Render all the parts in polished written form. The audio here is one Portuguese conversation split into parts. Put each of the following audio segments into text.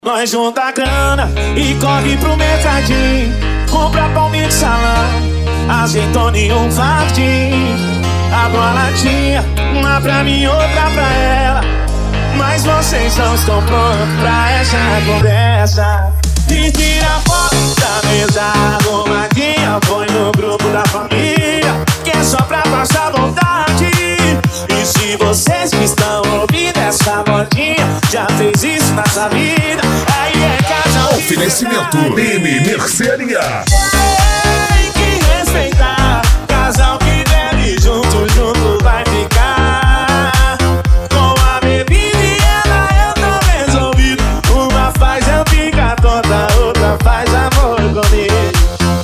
Nós junta a grana e corre pro mercadinho, compra palmito de salão, azeitona e um fardinho. Abro a latinha, uma pra mim, outra pra ela, mas vocês não estão prontos pra essa conversa. E tira a foto da mesa arrumadinha, põe no grupo da família, que é só pra passar vontade. E se vocês que estão ouvindo essa modinha já fez isso na sua vida, aí é casal. Oferecimento M Mercearia. Tem que respeitar, casal que bebe junto, junto vai ficar. Com a bebida e ela eu tô resolvido. Uma faz eu ficar tonta, outra faz amor comigo.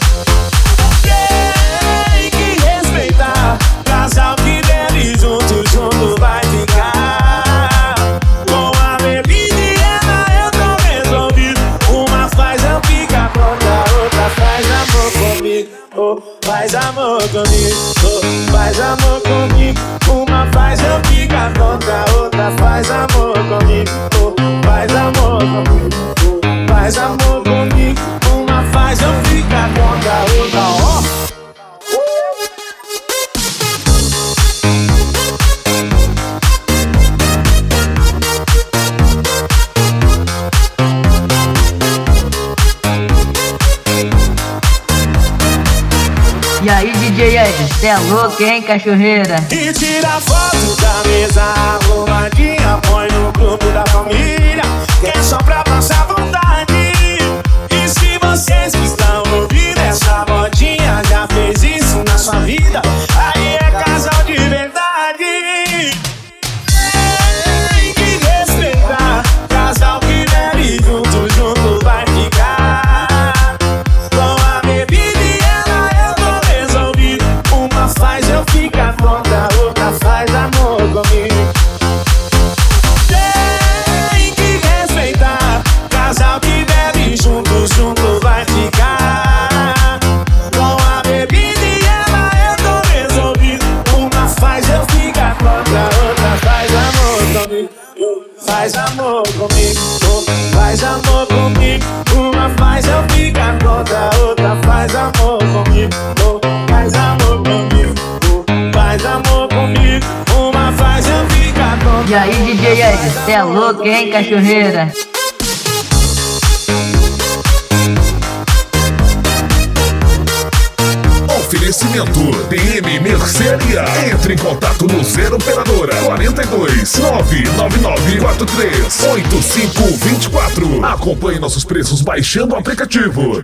Tem que respeitar, casal que bebe junto, junto vai ficar. Com a bebida e ela eu tô resolvido. Uma faz eu ficar tonta, outra faz amor comigo. Oh, faz amor comigo, oh, faz amor comigo. Uma faz eu ficar tonta, outra faz amor comigo. Oh, faz amor comigo, oh, faz amor comigo. Uma faz eu ficar tonta, outra oh. E aí, DJ Ed, cê é louco, hein, cachorreira? E tira a foto da mesa arrumadinha, põe no grupo da família, que é só pra passar vontade. E se vocês que estão ouvindo essa modinha já fez isso na sua vida, aí é casal de verdade. Tem que respeitar, casal que bebe junto, junto vai ficar. Com a bebida e ela eu tô resolvido. Uma faz eu ficar tonta, outra faz amor comigo. Tem que respeitar, casal que bebe junto, junto vai ficar. Com a bebida e ela eu tô resolvido. Uma faz eu ficar tonta, outra faz amor comigo. Faz amor comigo, oh, faz amor comigo. Uma faz eu ficar tonta, outra faz amor comigo. Oh, faz amor comigo, oh, faz amor comigo. Uma faz eu ficar tonta. E aí, DJ Ed, cê é louco, hein, cachorreira? Oferecimento DM Mercearia. Entre em contato no 0 operadora 42 999 43 8524. Acompanhe nossos preços baixando o aplicativo.